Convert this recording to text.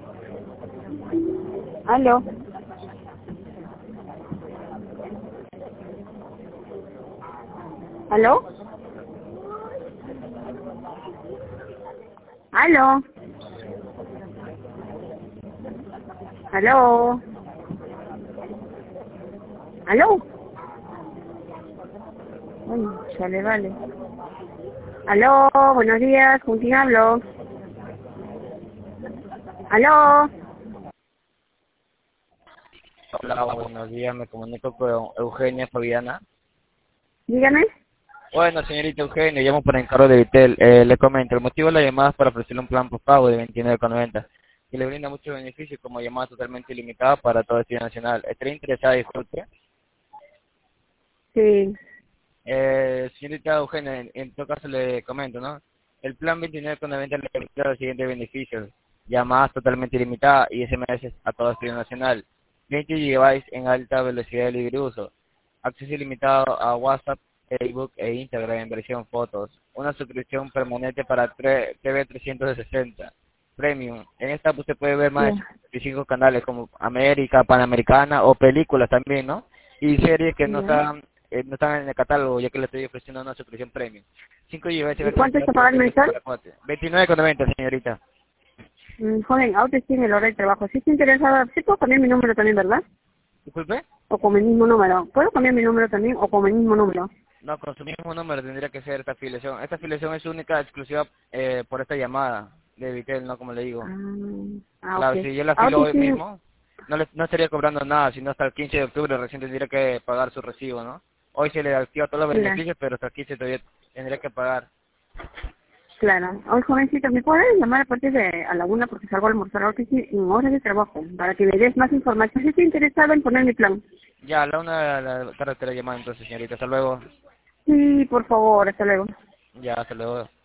Aló. ¿Aló? ¿Aló? ¿Aló? ¿Aló? Ay, chale, vale. ¿Aló? Buenos días, ¿con quién hablo? ¿Aló? Hola, buenos días, me comunico con Eugenia Fabiana. Dígame. Bueno, señorita Eugenia, llamo por encargo de Vitel. Le comento, el motivo de la llamada es para ofrecerle un plan postpago de 29,90 que le brinda muchos beneficios como llamada totalmente ilimitada para todo destino nacional. ¿Estaría interesada, disculpe? Sí. Señorita Eugenia, en todo caso le comento, ¿no? El plan 29,90 le brinda los siguientes beneficios: llamadas totalmente ilimitadas y SMS a todo destino nacional, 20 GB en alta velocidad de libre uso, acceso ilimitado a WhatsApp, Facebook e Instagram en versión fotos, una suscripción permanente para TV 360 Premium. En esta usted puede ver más de Ya, 55 canales como América, Panamericana o películas también, ¿no? Y series que ya. no están en el catálogo, ya que le estoy ofreciendo una suscripción premium. 5 GB ¿Y TV cuánto es que 360 pagar mensual? para cuate. 29,90, señorita. Joven, ahora sí en el hora de trabajo. Sí estoy interesada. Sí puedo cambiar mi número también, ¿verdad? Disculpe. O con el mismo número. ¿Puedo cambiar mi número también o con el mismo número? No, con su mismo número tendría que ser esta afiliación. Esta afiliación es única, exclusiva por esta llamada de Vitel, ¿no? Como le digo. Ok. Claro, si yo la Ahora afilo hoy sí, mismo, no estaría cobrando nada, sino hasta el 15 de octubre recién tendría que pagar su recibo, ¿no? Hoy se le activa todos los claro. beneficios, pero hasta el 15 todavía tendría que pagar. Claro. Hoy, jovencita, ¿me puedes llamar a partir de a la una porque salgo a almorzar ahora que sí, en horas de trabajo para que me des más información? Sí estoy interesada en poner mi plan. Ya, a la 1 de la tarde te la llamada entonces, señorita. Hasta luego. Sí, por favor, hasta luego. Ya, hasta luego.